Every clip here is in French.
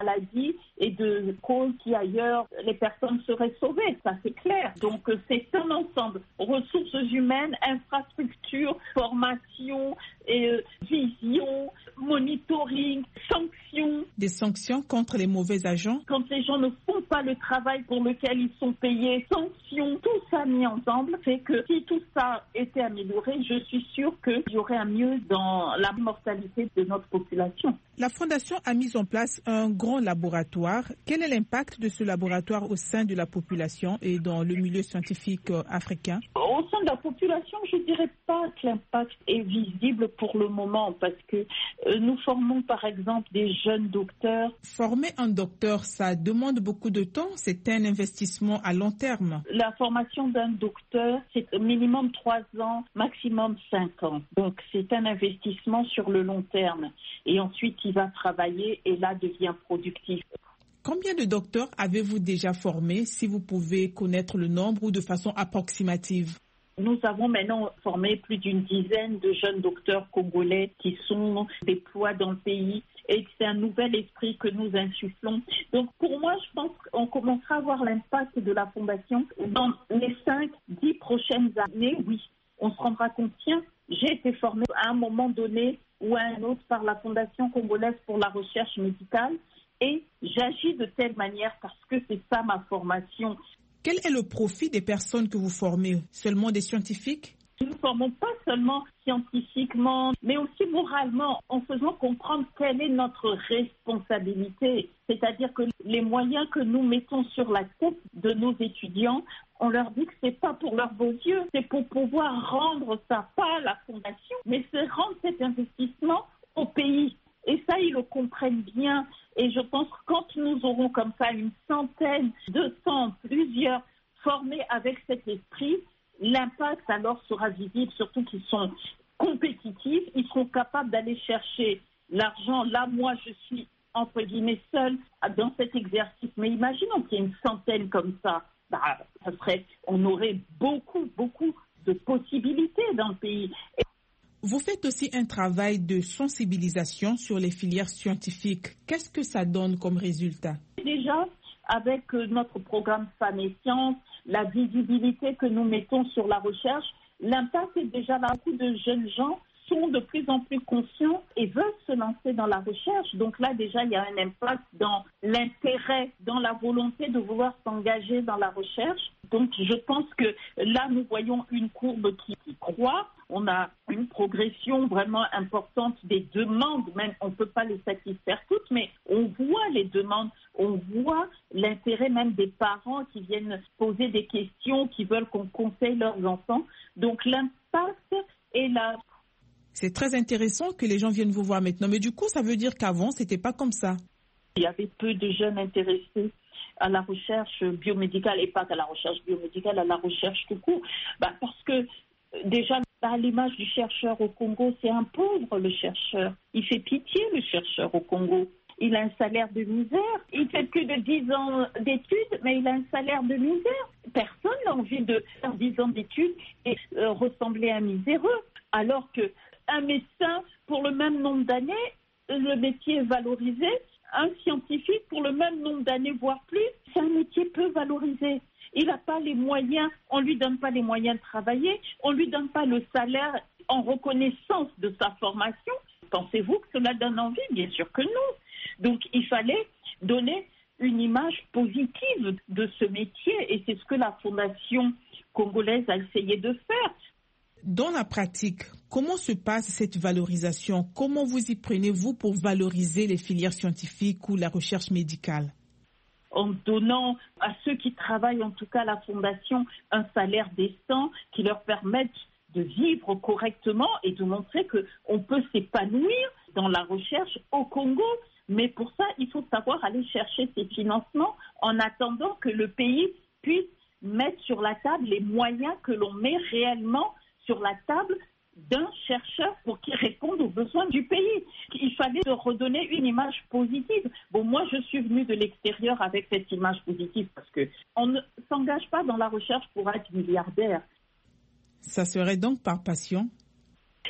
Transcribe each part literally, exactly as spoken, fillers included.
maladie et de causes qui ailleurs les personnes seraient sauvées, ça c'est clair. Donc c'est un ensemble, ressources humaines, infrastructures, formation, et, euh, vision, monitoring, sanctions. Des sanctions contre les mauvais agents? Quand les gens ne font pas le travail pour lequel ils sont payés, sanctions, tout ça mis ensemble fait que si tout ça était amélioré, je suis sûre qu'il y aurait un mieux dans la mortalité de notre population. La Fondation a mis en place un grand laboratoire. Quel est l'impact de ce laboratoire au sein de la population et dans le milieu scientifique africain? Au sein de la population, je ne dirais pas que l'impact est visible pour le moment parce que euh, nous formons par exemple des jeunes docteurs. Former un docteur, ça demande beaucoup de temps. C'est un investissement à long terme. La formation d'un docteur, c'est minimum trois ans, maximum cinq ans. Donc c'est un investissement sur le long terme. Et ensuite, il va travailler et là devient productif. Combien de docteurs avez-vous déjà formés, si vous pouvez connaître le nombre ou de façon approximative? Nous avons maintenant formé plus d'une dizaine de jeunes docteurs congolais qui sont déployés dans le pays et c'est un nouvel esprit que nous insufflons. Donc pour moi, je pense qu'on commencera à voir l'impact de la Fondation dans les cinq, dix prochaines années. Oui, on se rendra compte, tiens, j'ai été formé à un moment donné ou à un autre par la Fondation congolaise pour la recherche médicale et j'agis de telle manière parce que c'est ça ma formation. Quel est le profit des personnes que vous formez? Seulement des scientifiques? Nous ne formons pas seulement scientifiquement, mais aussi moralement, en faisant comprendre quelle est notre responsabilité. C'est-à-dire que les moyens que nous mettons sur la tête de nos étudiants, on leur dit que ce n'est pas pour leurs beaux yeux, c'est pour pouvoir rendre ça, pas à la Fondation, mais c'est rendre cet investissement au pays. Et ça, ils le comprennent bien. Et je pense que quand nous aurons comme ça une centaine, deux cents, plusieurs formés avec cet esprit, l'impact alors sera visible, surtout qu'ils sont compétitifs, ils seront capables d'aller chercher l'argent. Là, moi, je suis, entre guillemets, seule dans cet exercice. Mais imaginons qu'il y ait une centaine comme ça. Bah, ça serait, on aurait beaucoup, beaucoup de possibilités dans le pays. Et vous faites aussi un travail de sensibilisation sur les filières scientifiques. Qu'est-ce que ça donne comme résultat? Déjà, avec notre programme Femmes et Sciences, la visibilité que nous mettons sur la recherche, l'impact est déjà là. Beaucoup de jeunes gens sont de plus en plus conscients et veulent se lancer dans la recherche. Donc là, déjà, il y a un impact dans l'intérêt, dans la volonté de vouloir s'engager dans la recherche. Donc je pense que là, nous voyons une courbe qui, qui croît. On a une progression vraiment importante des demandes, même on ne peut pas les satisfaire toutes, mais on voit les demandes, on voit l'intérêt même des parents qui viennent poser des questions, qui veulent qu'on conseille leurs enfants. Donc l'impact est là. C'est très intéressant que les gens viennent vous voir maintenant, mais du coup, ça veut dire qu'avant, ce n'était pas comme ça. Il y avait peu de jeunes intéressés à la recherche biomédicale, et pas qu'à la recherche biomédicale, à la recherche tout court. Bah, parce que déjà, à l'image du chercheur au Congo, c'est un pauvre le chercheur. Il fait pitié le chercheur au Congo. Il a un salaire de misère. Il fait plus de dix ans d'études, mais il a un salaire de misère. Personne n'a envie de faire dix ans d'études et euh, ressembler à un miséreux. Alors qu'un médecin, pour le même nombre d'années, le métier est valorisé. Un scientifique, pour le même nombre d'années, voire plus, c'est un métier peu valorisé. Il n'a pas les moyens, on ne lui donne pas les moyens de travailler, on ne lui donne pas le salaire en reconnaissance de sa formation. Pensez-vous que cela donne envie? Bien sûr que non. Donc il fallait donner une image positive de ce métier et c'est ce que la Fondation congolaise a essayé de faire. Dans la pratique, comment se passe cette valorisation? Comment vous y prenez-vous pour valoriser les filières scientifiques ou la recherche médicale? En donnant à ceux qui travaillent, en tout cas à la Fondation, un salaire décent qui leur permette de vivre correctement et de montrer qu'on peut s'épanouir dans la recherche au Congo. Mais pour ça, il faut savoir aller chercher ces financements en attendant que le pays puisse mettre sur la table les moyens que l'on met réellement sur la table d'un chercheur pour qu'il réponde aux besoins du pays. Il fallait redonner une image positive. Bon, moi, je suis venue de l'extérieur avec cette image positive parce qu'on ne s'engage pas dans la recherche pour être milliardaire. Ça serait donc par passion?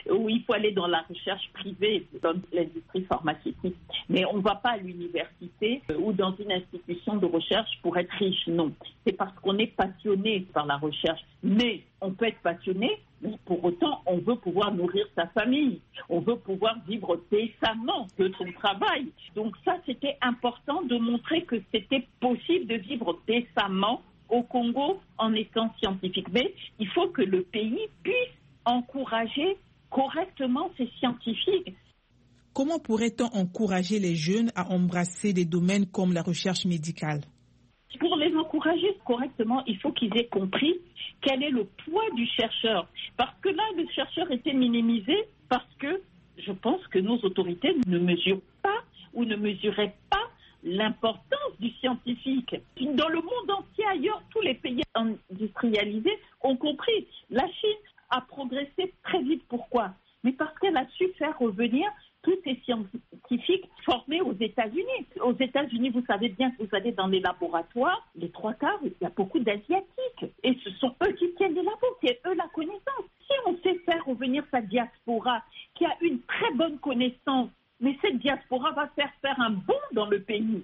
où il faut aller dans la recherche privée, dans l'industrie pharmaceutique. Mais on ne va pas à l'université ou dans une institution de recherche pour être riche, non. C'est parce qu'on est passionné par la recherche. Mais on peut être passionné, mais pour autant, on veut pouvoir nourrir sa famille. On veut pouvoir vivre décemment de son travail. Donc ça, c'était important de montrer que c'était possible de vivre décemment au Congo en étant scientifique. Mais il faut que le pays puisse encourager correctement ces scientifiques. Comment pourrait-on encourager les jeunes à embrasser des domaines comme la recherche médicale? Pour les encourager correctement, il faut qu'ils aient compris quel est le poids du chercheur. Parce que là, le chercheur était minimisé parce que je pense que nos autorités ne mesurent pas ou ne mesuraient pas l'importance du scientifique. Dans le monde entier, ailleurs, tous les pays industrialisés ont compris. La Chine a progressé très vite. Pourquoi? Mais parce qu'elle a su faire revenir tous ces scientifiques formés aux États-Unis. Aux États-Unis, vous savez bien que vous allez dans les laboratoires, les trois quarts, il y a beaucoup d'Asiatiques. Et ce sont eux qui tiennent les labos, c'est eux la connaissance. Si on sait faire revenir sa diaspora, qui a une très bonne connaissance, mais cette diaspora va faire faire un bond dans le pays.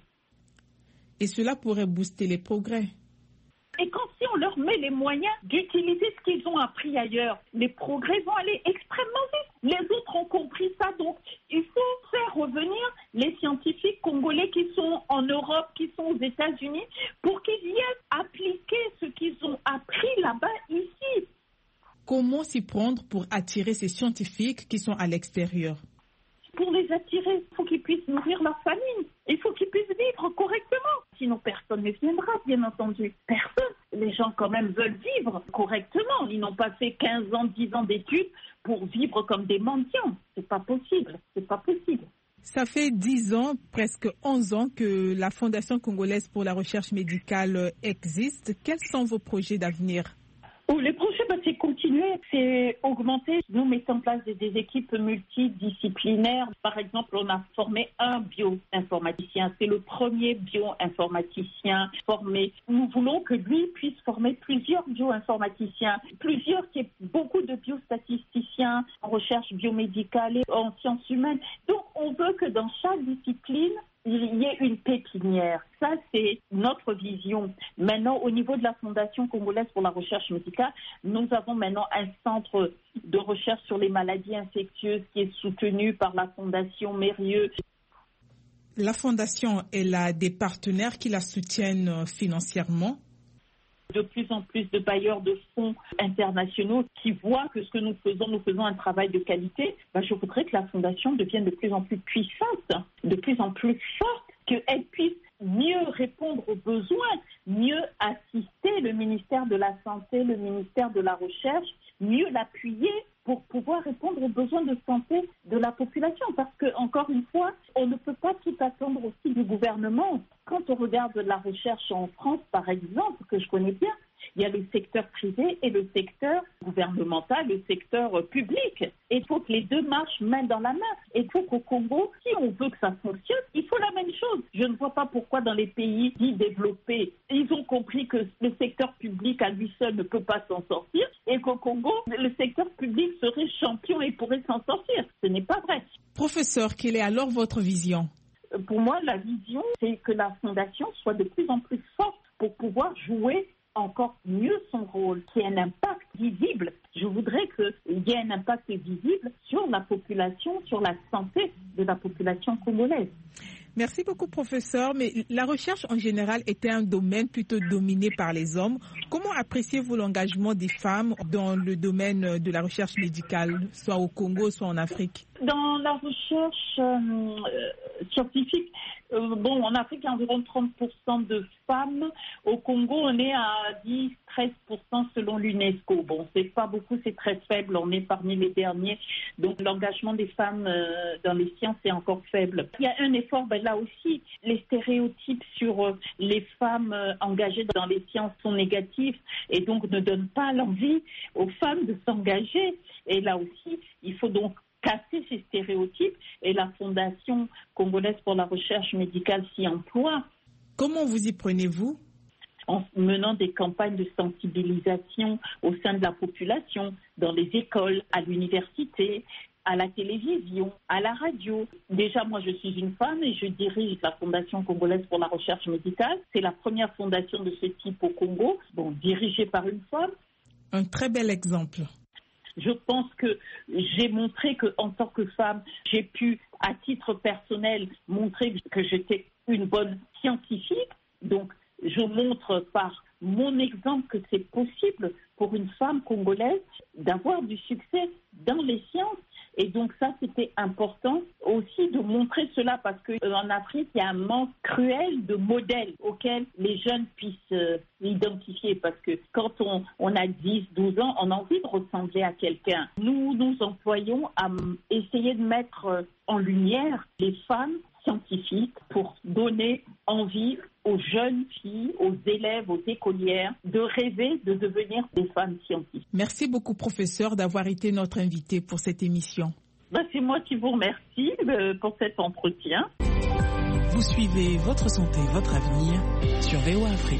Et cela pourrait booster les progrès. Et quand si on leur met les moyens d'utiliser ce qu'ils ont appris ailleurs, les progrès vont aller extrêmement vite. Les autres ont compris ça, donc il faut faire revenir les scientifiques congolais qui sont en Europe, qui sont aux États-Unis, pour qu'ils viennent appliquer ce qu'ils ont appris là-bas ici. Comment s'y prendre pour attirer ces scientifiques qui sont à l'extérieur? Pour les attirer, il faut qu'ils puissent nourrir leur famille. Il faut qu'ils puissent vivre correctement. Sinon, personne ne viendra, bien entendu. Personne. Les gens, quand même, veulent vivre correctement. Ils n'ont pas fait quinze ans, dix ans d'études pour vivre comme des mendiants. C'est pas possible. C'est pas possible. Ça fait dix ans, presque onze ans que la Fondation congolaise pour la recherche médicale existe. Quels sont vos projets d'avenir? Oh, les projets, bah, c'est continuer, c'est augmenter. Nous mettons en place des, des équipes multidisciplinaires. Par exemple, on a formé un bioinformaticien. C'est le premier bioinformaticien formé. Nous voulons que lui puisse former plusieurs bioinformaticiens, plusieurs, qui est beaucoup de biostatisticiens en recherche biomédicale et en sciences humaines. Donc, on veut que dans chaque discipline, il y ait une pépinière. Ça, c'est notre vision. Maintenant, au niveau de la Fondation congolaise pour la recherche médicale, nous avons maintenant un centre de recherche sur les maladies infectieuses qui est soutenu par la Fondation Mérieux. La Fondation, elle a des partenaires qui la soutiennent financièrement? De plus en plus de bailleurs de fonds internationaux qui voient que ce que nous faisons, nous faisons un travail de qualité. Ben, je voudrais que la Fondation devienne de plus en plus puissante, de plus en plus forte, qu'elle puisse mieux répondre aux besoins, mieux assister le ministère de la Santé, le ministère de la Recherche, mieux l'appuyer pour pouvoir répondre aux besoins de santé de la population. Parce que, encore une fois, on ne peut pas tout attendre aussi du gouvernement. Quand on regarde la recherche en France, par exemple, que je connais bien, il y a le secteur privé et le secteur gouvernemental, le secteur public. Et il faut que les deux marchent main dans la main. Et il faut qu'au Congo, si on veut que ça fonctionne, il faut la même chose. Je ne vois pas pourquoi dans les pays dits développés, ils ont compris que le secteur public à lui seul ne peut pas s'en sortir et qu'au Congo, le secteur public serait champion et pourrait s'en sortir. Ce n'est pas vrai. Professeur, quelle est alors votre vision? Pour moi, la vision, c'est que la Fondation soit de plus en plus forte pour pouvoir jouer encore mieux son rôle, qui ait un impact visible. Je voudrais qu'il y ait un impact visible sur la population, sur la santé de la population congolaise. Merci beaucoup, professeur. Mais la recherche en général était un domaine plutôt dominé par les hommes. Comment appréciez-vous l'engagement des femmes dans le domaine de la recherche médicale, soit au Congo, soit en Afrique? Dans la recherche euh, scientifique, euh, bon, en Afrique, il y a environ trente pour cent de femmes. Au Congo, on est à dix à treize pour cent selon l'UNESCO. Bon, c'est pas beaucoup, c'est très faible. On est parmi les derniers. Donc, l'engagement des femmes euh, dans les sciences est encore faible. Il y a un effort, ben, là aussi, les stéréotypes sur euh, les femmes euh, engagées dans les sciences sont négatifs et donc ne donnent pas l'envie aux femmes de s'engager. Et là aussi, il faut donc casser ces stéréotypes et la Fondation congolaise pour la recherche médicale s'y emploie. Comment vous y prenez-vous? en menant des campagnes de sensibilisation au sein de la population, dans les écoles, à l'université, à la télévision, à la radio. Déjà, moi, je suis une femme et je dirige la Fondation congolaise pour la recherche médicale. C'est la première fondation de ce type au Congo, bon, dirigée par une femme. Un très bel exemple. Je pense que j'ai montré qu'en tant que femme, j'ai pu, à titre personnel, montrer que j'étais une bonne scientifique. Donc, je montre par mon exemple que c'est possible pour une femme congolaise d'avoir du succès dans les sciences. Et donc ça, c'était important aussi de montrer cela parce qu'en Afrique, il y a un manque cruel de modèles auxquels les jeunes puissent euh, l'identifier. Parce que quand on, on a dix, douze ans, on a envie de ressembler à quelqu'un. Nous nous employons à essayer de mettre en lumière les femmes scientifiques pour donner envie aux jeunes filles, aux élèves, aux écolières de rêver de devenir des femmes scientifiques. Merci beaucoup, professeur, d'avoir été notre invité pour cette émission. Ben, c'est moi qui vous remercie euh, pour cet entretien. Vous suivez Votre Santé, Votre Avenir sur V O A Afrique.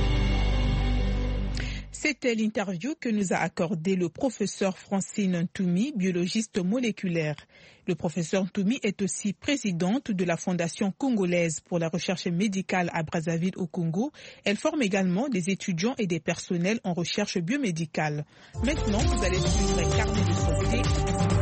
C'était l'interview que nous a accordé le professeur Francine Ntoumi, biologiste moléculaire. Le professeur Ntoumi est aussi présidente de la Fondation congolaise pour la recherche médicale à Brazzaville au Congo. Elle forme également des étudiants et des personnels en recherche biomédicale. Maintenant, vous allez suivre un carnet de santé.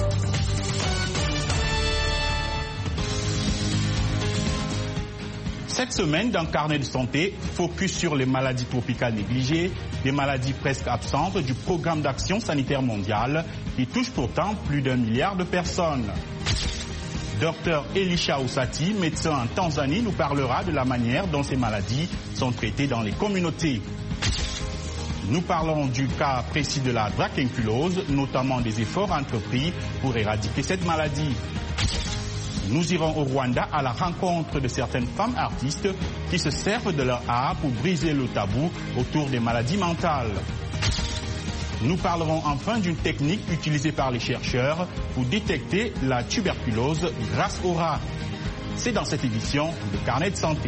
Cette semaine, dans Carnet de santé, focus sur les maladies tropicales négligées, des maladies presque absentes du programme d'action sanitaire mondial qui touche pourtant plus d'un milliard de personnes. Docteur Elisha Oussati, médecin en Tanzanie, nous parlera de la manière dont ces maladies sont traitées dans les communautés. Nous parlerons du cas précis de la dracunculose, notamment des efforts entrepris pour éradiquer cette maladie. Nous irons au Rwanda à la rencontre de certaines femmes artistes qui se servent de leur art pour briser le tabou autour des maladies mentales. Nous parlerons enfin d'une technique utilisée par les chercheurs pour détecter la tuberculose grâce au rat. C'est dans cette édition de Carnet de santé.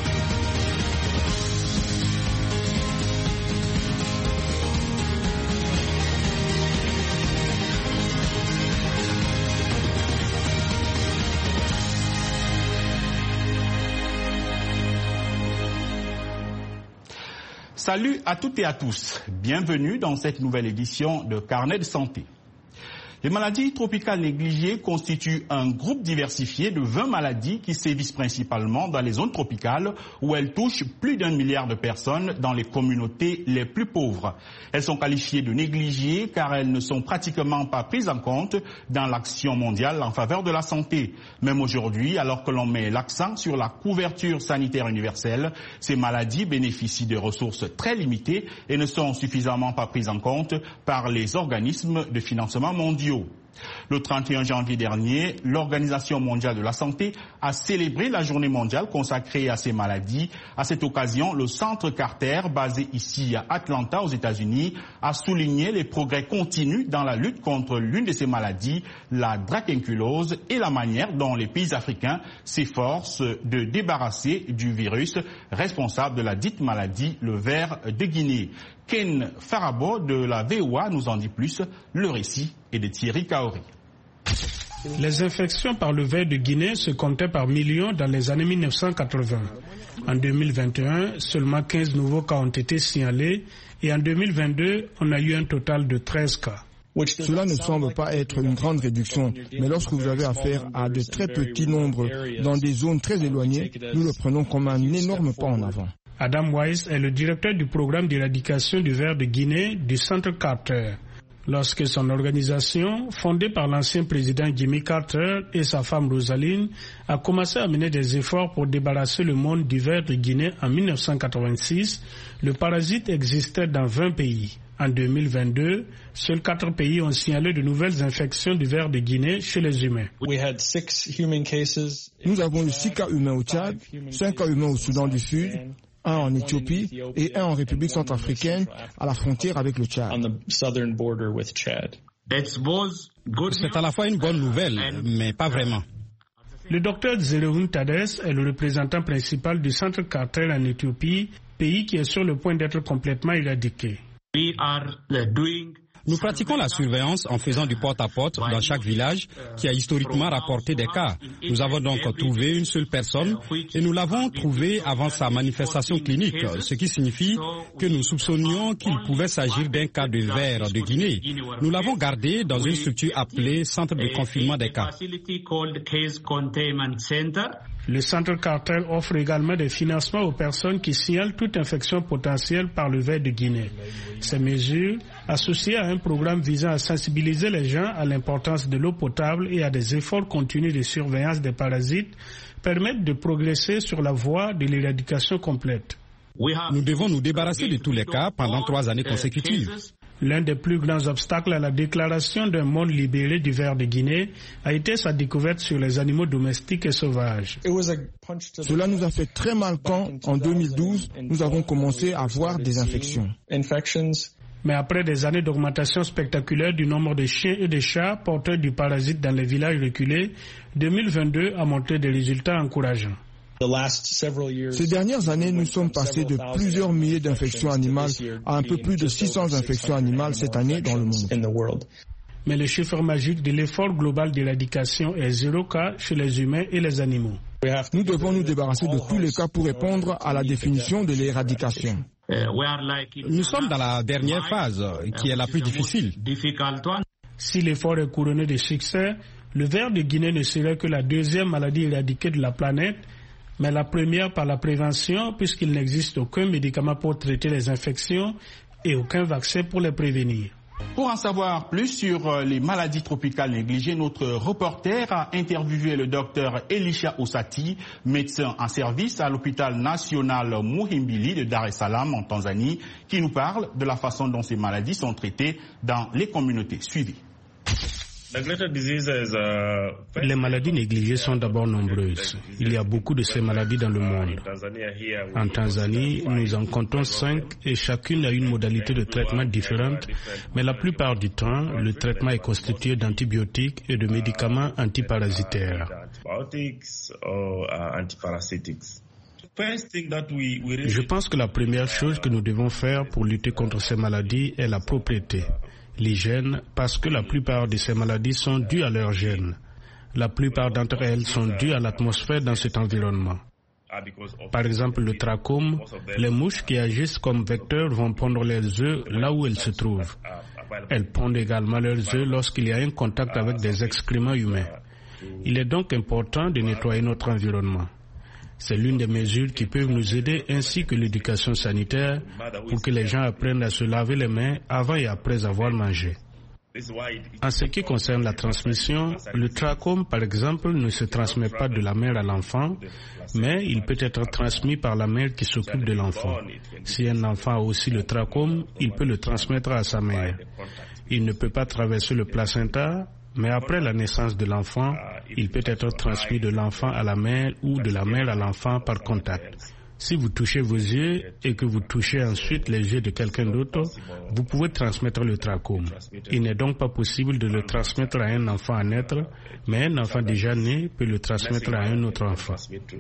Salut à toutes et à tous. Bienvenue dans cette nouvelle édition de Carnet de santé. Les maladies tropicales négligées constituent un groupe diversifié de vingt maladies qui sévissent principalement dans les zones tropicales où elles touchent plus d'un milliard de personnes dans les communautés les plus pauvres. Elles sont qualifiées de négligées car elles ne sont pratiquement pas prises en compte dans l'action mondiale en faveur de la santé. Même aujourd'hui, alors que l'on met l'accent sur la couverture sanitaire universelle, ces maladies bénéficient de ressources très limitées et ne sont suffisamment pas prises en compte par les organismes de financement mondiaux. Le trente et un janvier dernier, l'Organisation mondiale de la santé a célébré la journée mondiale consacrée à ces maladies. À cette occasion, le Centre Carter, basé ici à Atlanta, aux États-Unis, a souligné les progrès continus dans la lutte contre l'une de ces maladies, la dracunculose, et la manière dont les pays africains s'efforcent de débarrasser du virus responsable de la dite maladie, le ver de Guinée. Ken Farabo de la V O A nous en dit plus. Le récit est de Thierry Kaori. Les infections par le ver de Guinée se comptaient par millions dans les années mille neuf cent quatre-vingts. En deux mille vingt et un, seulement quinze nouveaux cas ont été signalés et en deux mille vingt-deux, on a eu un total de treize cas. Cela ne semble pas être une grande réduction, mais lorsque vous avez affaire à de très petits nombres dans des zones très éloignées, nous le prenons comme un énorme pas en avant. Adam Weiss est le directeur du programme d'éradication du ver de Guinée du Centre Carter. Lorsque son organisation, fondée par l'ancien président Jimmy Carter et sa femme Rosaline, a commencé à mener des efforts pour débarrasser le monde du ver de Guinée en mille neuf cent quatre-vingt-six, le parasite existait dans vingt pays. En deux mille vingt-deux, seuls quatre pays ont signalé de nouvelles infections du ver de Guinée chez les humains. Nous avons eu six cas humains au Tchad, cinq cas humains au Soudan du Sud, un en Éthiopie et un en République centrafricaine à la frontière avec le Tchad. C'est à la fois une bonne nouvelle, mais pas vraiment. Le docteur Zerehun Tades est le représentant principal du Centre Carter en Éthiopie pays qui est sur le point d'être complètement éradiqué. We are doing Nous pratiquons la surveillance en faisant du porte-à-porte dans chaque village qui a historiquement rapporté des cas. Nous avons donc trouvé une seule personne et nous l'avons trouvée avant sa manifestation clinique, ce qui signifie que nous soupçonnions qu'il pouvait s'agir d'un cas de ver de Guinée. Nous l'avons gardé dans une structure appelée Centre de confinement des cas. Le Centre Carter offre également des financements aux personnes qui signalent toute infection potentielle par le ver de Guinée. Ces mesures, associées à un programme visant à sensibiliser les gens à l'importance de l'eau potable et à des efforts continus de surveillance des parasites, permettent de progresser sur la voie de l'éradication complète. Nous devons nous débarrasser de tous les cas pendant trois années consécutives. L'un des plus grands obstacles à la déclaration d'un monde libéré du ver de Guinée a été sa découverte sur les animaux domestiques et sauvages. Cela nous a fait très mal quand, en deux mille douze, nous avons commencé à voir des infections. Mais après des années d'augmentation spectaculaire du nombre de chiens et de chats porteurs du parasite dans les villages reculés, deux mille vingt-deux a montré des résultats encourageants. Ces dernières années, nous sommes passés de plusieurs milliers d'infections animales à un peu plus de six cents infections animales cette année dans le monde. Mais le chiffre magique de l'effort global d'éradication est zéro cas chez les humains et les animaux. Nous devons nous débarrasser de tous les cas pour répondre à la définition de l'éradication. Nous sommes dans la dernière phase, qui est la plus difficile. Si l'effort est couronné de succès, le ver de Guinée ne serait que la deuxième maladie éradiquée de la planète, mais la première par la prévention, puisqu'il n'existe aucun médicament pour traiter les infections et aucun vaccin pour les prévenir. Pour en savoir plus sur les maladies tropicales négligées, notre reporter a interviewé le docteur Elisha Osati, médecin en service à l'hôpital national Muhimbili de Dar es Salaam en Tanzanie, qui nous parle de la façon dont ces maladies sont traitées dans les communautés. Suivez. Les maladies négligées sont d'abord nombreuses. Il y a beaucoup de ces maladies dans le monde. En Tanzanie, nous en comptons cinq et chacune a une modalité de traitement différente, mais la plupart du temps, le traitement est constitué d'antibiotiques et de médicaments antiparasitaires. Je pense que la première chose que nous devons faire pour lutter contre ces maladies est la propriété. L'hygiène, parce que la plupart de ces maladies sont dues à leur gène. La plupart d'entre elles sont dues à l'atmosphère dans cet environnement. Par exemple, le trachome, les mouches qui agissent comme vecteurs vont pondre leurs œufs là où elles se trouvent. Elles pondent également leurs œufs lorsqu'il y a un contact avec des excréments humains. Il est donc important de nettoyer notre environnement. C'est l'une des mesures qui peuvent nous aider, ainsi que l'éducation sanitaire, pour que les gens apprennent à se laver les mains avant et après avoir mangé. En ce qui concerne la transmission, le trachome, par exemple, ne se transmet pas de la mère à l'enfant, mais il peut être transmis par la mère qui s'occupe de l'enfant. Si un enfant a aussi le trachome, il peut le transmettre à sa mère. Il ne peut pas traverser le placenta, mais après la naissance de l'enfant, il peut être transmis de l'enfant à la mère ou de la mère à l'enfant par contact. Si vous touchez vos yeux et que vous touchez ensuite les yeux de quelqu'un d'autre, vous pouvez transmettre le trachome. Il n'est donc pas possible de le transmettre à un enfant à naître, mais un enfant déjà né peut le transmettre à un autre enfant.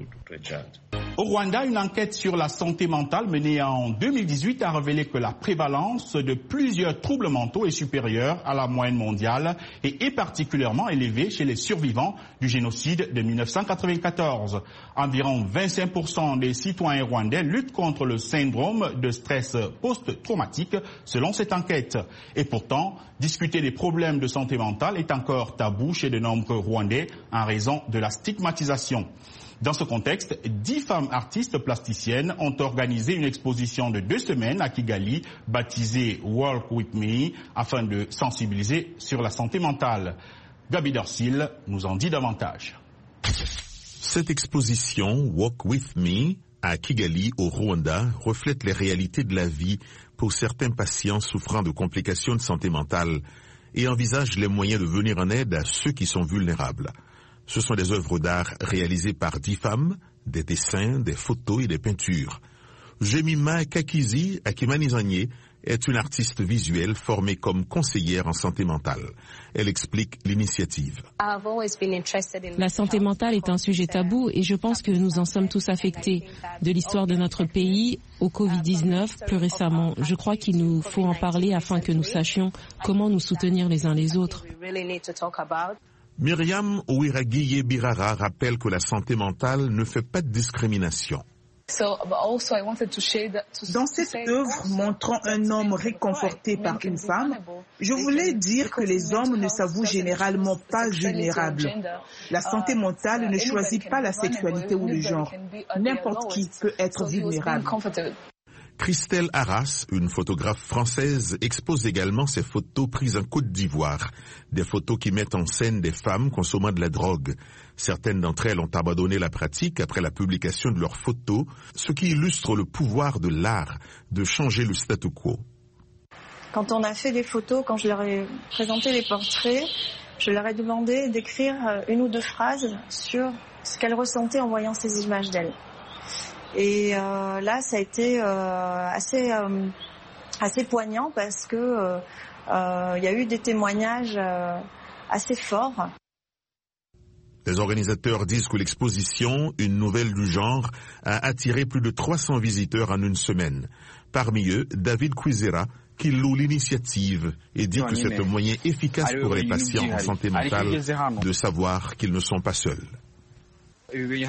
Au Rwanda, une enquête sur la santé mentale menée en deux mille dix-huit a révélé que la prévalence de plusieurs troubles mentaux est supérieure à la moyenne mondiale et est particulièrement élevée chez les survivants du génocide de mille neuf cent quatre-vingt-quatorze. Environ vingt-cinq pour cent des citoyens rwandais luttent contre le syndrome de stress post-traumatique selon cette enquête. Et pourtant, discuter des problèmes de santé mentale est encore tabou chez de nombreux Rwandais en raison de la stigmatisation. Dans ce contexte, dix femmes artistes plasticiennes ont organisé une exposition de deux semaines à Kigali, baptisée Walk With Me, afin de sensibiliser sur la santé mentale. Gabi Dorsil nous en dit davantage. Cette exposition, Walk With Me, à Kigali, au Rwanda, reflète les réalités de la vie pour certains patients souffrant de complications de santé mentale et envisage les moyens de venir en aide à ceux qui sont vulnérables. Ce sont des œuvres d'art réalisées par dix femmes, des dessins, des photos et des peintures. Jemima Kakizi Akimanizanye est une artiste visuelle formée comme conseillère en santé mentale. Elle explique l'initiative. La santé mentale est un sujet tabou et je pense que nous en sommes tous affectés. De l'histoire de notre pays au covid dix-neuf, plus récemment, je crois qu'il nous faut en parler afin que nous sachions comment nous soutenir les uns les autres. Myriam Ouiraguiye Birara rappelle que la santé mentale ne fait pas de discrimination. Dans cette œuvre montrant un homme réconforté par une femme, je voulais dire que les hommes ne s'avouent généralement pas vulnérables. La santé mentale ne choisit pas la sexualité ou le genre. N'importe qui peut être vulnérable. Christelle Arras, une photographe française, expose également ses photos prises en Côte d'Ivoire. Des photos qui mettent en scène des femmes consommant de la drogue. Certaines d'entre elles ont abandonné la pratique après la publication de leurs photos, ce qui illustre le pouvoir de l'art de changer le statu quo. Quand on a fait des photos, quand je leur ai présenté les portraits, je leur ai demandé d'écrire une ou deux phrases sur ce qu'elles ressentaient en voyant ces images d'elles. Et euh, là, ça a été euh, assez euh, assez poignant parce que euh, euh, y a eu des témoignages euh, assez forts. Les organisateurs disent que l'exposition, une nouvelle du genre, a attiré plus de trois cents visiteurs en une semaine. Parmi eux, David Kwizera, qui loue l'initiative et dit que c'est un moyen efficace pour les patients en santé mentale de savoir qu'ils ne sont pas seuls. Les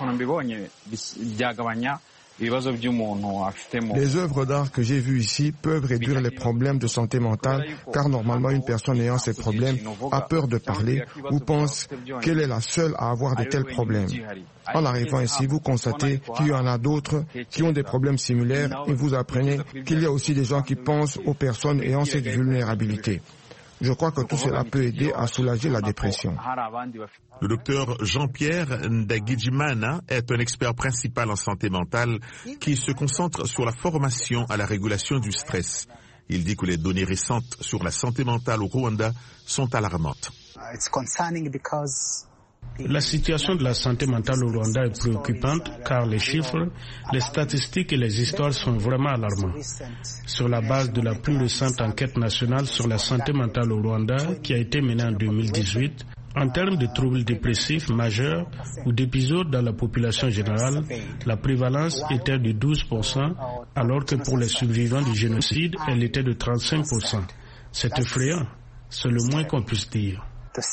œuvres d'art que j'ai vues ici peuvent réduire les problèmes de santé mentale, car normalement une personne ayant ces problèmes a peur de parler ou pense qu'elle est la seule à avoir de tels problèmes. En arrivant ici, vous constatez qu'il y en a d'autres qui ont des problèmes similaires et vous apprenez qu'il y a aussi des gens qui pensent aux personnes ayant cette vulnérabilité. Je crois que tout cela peut aider à soulager la dépression. Le docteur Jean-Pierre Ndagijimana est un expert principal en santé mentale qui se concentre sur la formation à la régulation du stress. Il dit que les données récentes sur la santé mentale au Rwanda sont alarmantes. La situation de la santé mentale au Rwanda est préoccupante car les chiffres, les statistiques et les histoires sont vraiment alarmants. Sur la base de la plus récente enquête nationale sur la santé mentale au Rwanda qui a été menée en deux mille dix-huit, en termes de troubles dépressifs majeurs ou d'épisodes dans la population générale, la prévalence était de douze pour cent alors que pour les survivants du génocide, elle était de trente-cinq pour cent. C'est effrayant, c'est le moins qu'on puisse dire.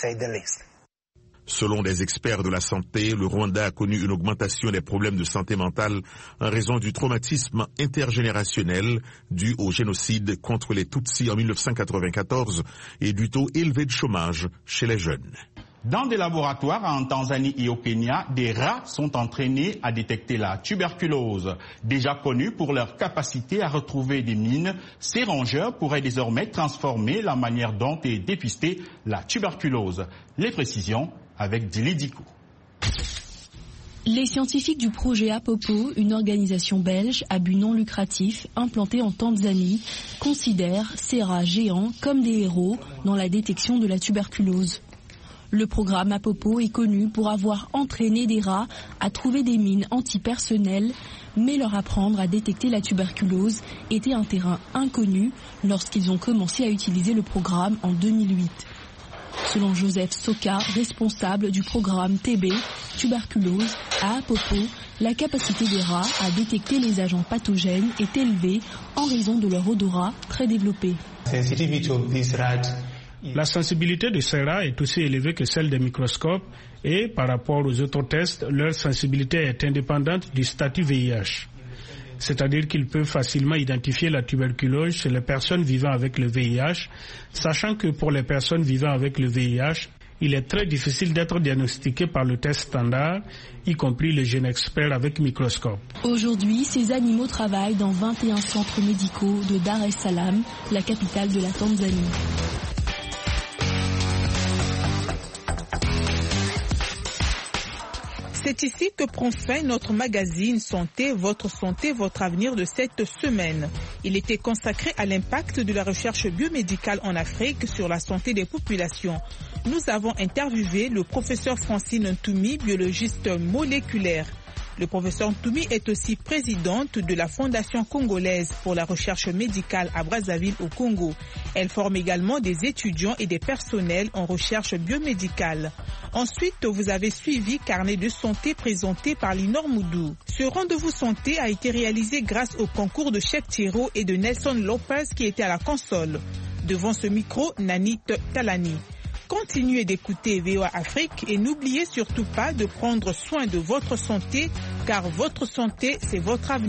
Selon les experts de la santé, le Rwanda a connu une augmentation des problèmes de santé mentale en raison du traumatisme intergénérationnel dû au génocide contre les Tutsis en mille neuf cent quatre-vingt-quatorze et du taux élevé de chômage chez les jeunes. Dans des laboratoires en Tanzanie et au Kenya, des rats sont entraînés à détecter la tuberculose. Déjà connus pour leur capacité à retrouver des mines, ces rongeurs pourraient désormais transformer la manière dont est dépistée la tuberculose. Les précisions avec Dili Dikou. Les scientifiques du projet Apopo, une organisation belge à but non lucratif implantée en Tanzanie, considèrent ces rats géants comme des héros dans la détection de la tuberculose. Le programme Apopo est connu pour avoir entraîné des rats à trouver des mines antipersonnelles, mais leur apprendre à détecter la tuberculose était un terrain inconnu lorsqu'ils ont commencé à utiliser le programme en deux mille huit. Selon Joseph Soka, responsable du programme T B, tuberculose, à Apopo, la capacité des rats à détecter les agents pathogènes est élevée en raison de leur odorat très développé. La sensibilité de ces rats est aussi élevée que celle des microscopes et par rapport aux autres tests, leur sensibilité est indépendante du statut V I H. C'est-à-dire qu'ils peuvent facilement identifier la tuberculose chez les personnes vivant avec le V I H, sachant que pour les personnes vivant avec le V I H, il est très difficile d'être diagnostiqué par le test standard, y compris le GeneXpert avec microscope. Aujourd'hui, ces animaux travaillent dans vingt et un centres médicaux de Dar es Salaam, la capitale de la Tanzanie. C'est ici que prend fin notre magazine Santé, votre santé, votre avenir de cette semaine. Il était consacré à l'impact de la recherche biomédicale en Afrique sur la santé des populations. Nous avons interviewé le professeur Francine Ntoumi, biologiste moléculaire. Le professeur Ntoumi est aussi présidente de la Fondation congolaise pour la recherche médicale à Brazzaville au Congo. Elle forme également des étudiants et des personnels en recherche biomédicale. Ensuite, vous avez suivi Carnet de santé présenté par Linor Moudou. Ce rendez-vous santé a été réalisé grâce au concours de Cheikh Thiro et de Nelson Lopez qui étaient à la console. Devant ce micro, Nanit Talani. Continuez d'écouter V O A Afrique et n'oubliez surtout pas de prendre soin de votre santé car votre santé, c'est votre avenir.